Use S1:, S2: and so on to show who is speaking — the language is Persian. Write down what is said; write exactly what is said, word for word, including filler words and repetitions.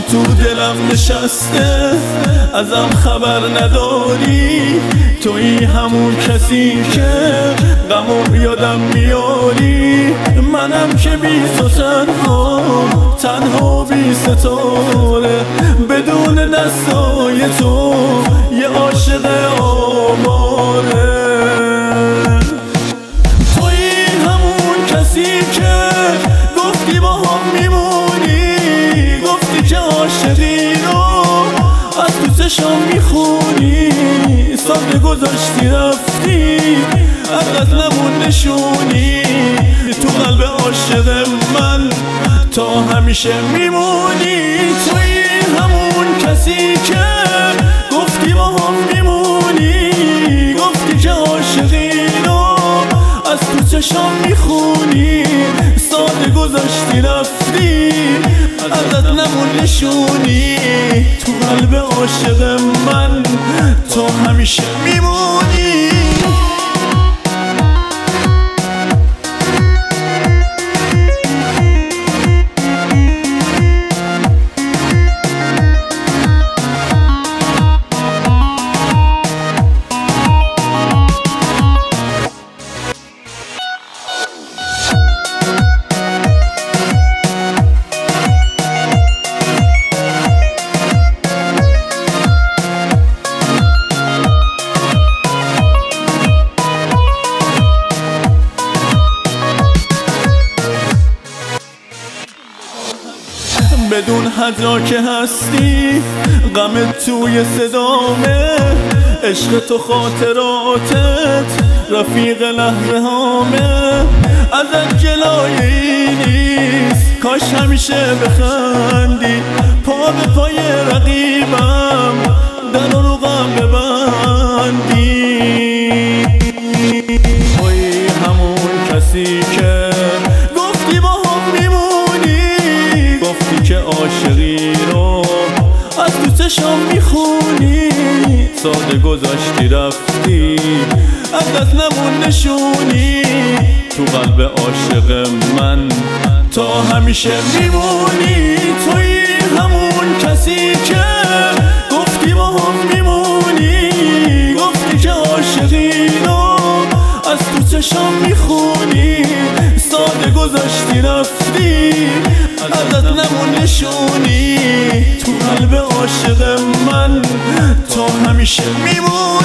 S1: تو دلم نشسته ازم خبر نداری، تویی همون کسی که غمو یادم میاری. منم که بی تو تنها تنها بی ستاره، بدون دستای تو یه عاشق آواره. تویی همون کسی که گفتی با هم میمونی، گفتی که عاشقی رو از تو چشام میخونی. ساده گذاشتی رفتی عقد نمون نشونی، تو قلب عاشق من تا همیشه میمونی. تویی همون کسی که گفتی با هم میمونی، گفتی که عاشقی رو از تو چشام میخونی. ساده گذاشتی رفتی عقد نمون نشونی، تو قلب عاشق من تا همیشه میمونی. بدون حدا که هستی غم توی صدامه، عشق تو خاطراتت رفیق لحظه هامه. ازت جلایی نیست کاش همیشه بخندی، پا به پای رقیبم در رو غم ببندی. تویی همون کسی که گفتی با هم میمونی، گفتی که عاشقی رو از تو چشام میخونی. ساده گذاشتی رفتی عقد نمون نشونی، تو قلب عاشق من تا همیشه میمونی. تویی همون کسی که گفتی با هم میمونی، گفتی که عاشقی رو از تو چشام میخونی. ساده گذاشتی رفتی عقد نمون نشونی، تو قلب عاشق من تا همیشه میمونی.